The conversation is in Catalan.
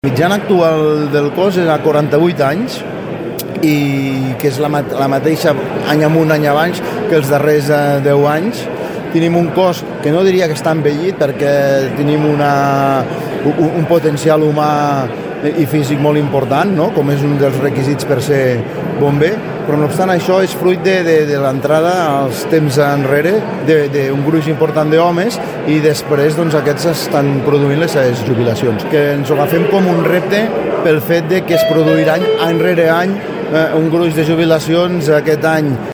Mitjana actual del cos és a 48 anys i que és la mateixa any amunt, any abans que els darrers 10 anys. Tenim un cos que no diria que està envellit perquè tenim un potencial humà i físic molt important, no? Com és un dels requisits per ser bomber, però no obstant això és fruit de l'entrada als temps enrere d'un gruix important d'homes i després doncs, aquests estan produint les seves jubilacions. Que ens ho agafem com un repte pel fet de que es produirà any rere any un gruix de jubilacions aquest any